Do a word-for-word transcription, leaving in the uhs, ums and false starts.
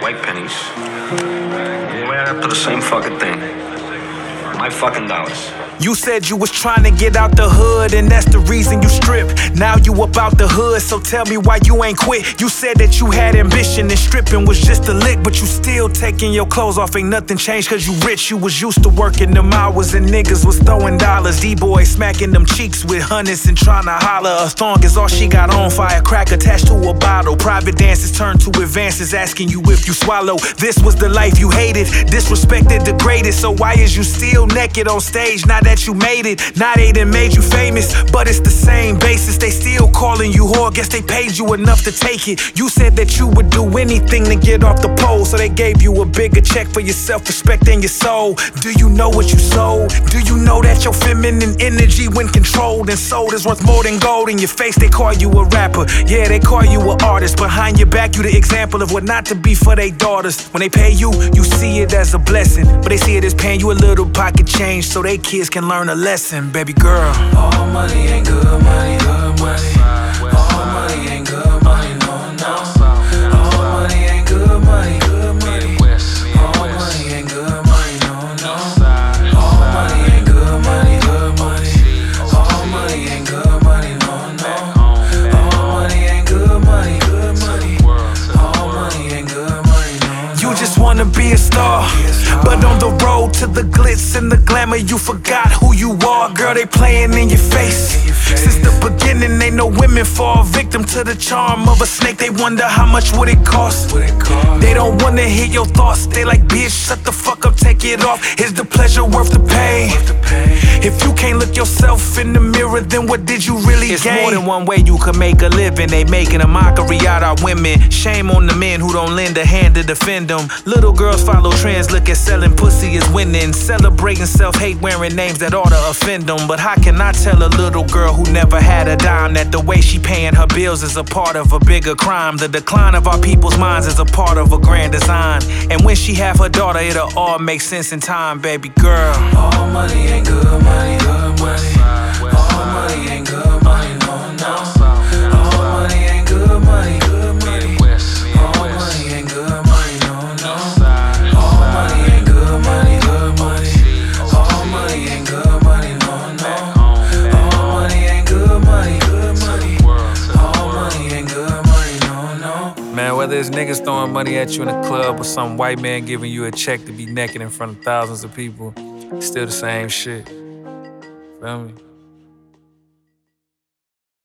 white pennies. We'll add up to the same fucking thing. My fucking dollars. You said you was trying to get out the hood, and that's the reason you strip. Now you up out the hood, so tell me why you ain't quit. You said that you had ambition and stripping was just a lick, but you still taking your clothes off. Ain't nothing changed cause you rich. You was used to working them hours and niggas was throwing dollars. D-boys smacking them cheeks with hundreds and trying to holler. A thong is all she got on, firecrack attached to a bottle. Private dances turn to advances, asking you if you swallow. This was the life you hated, disrespected, degraded. So why is you still naked on stage now that you made it? Now they done made you famous, but it's the same basis. They still calling you whore, guess they paid you enough to take it. You said that you would do anything to get off the pole, so they gave you a bigger check for your self-respect and your soul. Do you know what you sold? Do you know that your feminine energy, when controlled and sold, is worth more than gold? In your face they call you a rapper, yeah, they call you an artist. Behind your back you the example of what not to be for their daughters. When they pay you, you see it as a blessing, but they see it as paying you a little pocket change so they kids can learn a lesson, baby girl. All money ain't good money, good money. All money ain't good money, no, no. All money ain't good money, good money. All money ain't good money, no, no. All money ain't good money, good money. All money ain't good money, no, no. All money ain't good money, good money. All money ain't good money, no, no. You just wanna be a star, but on the road to the glitz and the glamour, you forgot who you are. Girl, they playing in your face. Since the beginning, ain't no women fall victim to the charm of a snake. They wonder how much would it cost. They don't wanna hear your thoughts. They like, bitch, shut the fuck up, take it off. Is the pleasure worth the pain? If you can't look yourself in the mirror, then what did you really it's gain? It's more than one way you can make a living. They making a mockery out of women. Shame on the men who don't lend a hand to defend them. Little girls follow trends, look at selling pussy as winning. Celebrating self-hate, wearing names that ought to offend them. But how can I tell a little girl who never had a dime that the way she paying her bills is a part of a bigger crime? The decline of our people's minds is a part of a grand design. And when she have her daughter, it'll all make sense in time, baby girl. All money ain't good money, good money. All money ain't good money, no, no. All money ain't good money, good money. All money ain't good money, no, no. All money ain't good money, good money. All money ain't good money, no, no. All money ain't good money, good money. All money ain't good money, no, no. Man, whether it's niggas throwing money at you in a club or some white man giving you a check to be naked in front of thousands of people, it's still the same shit. Feel me?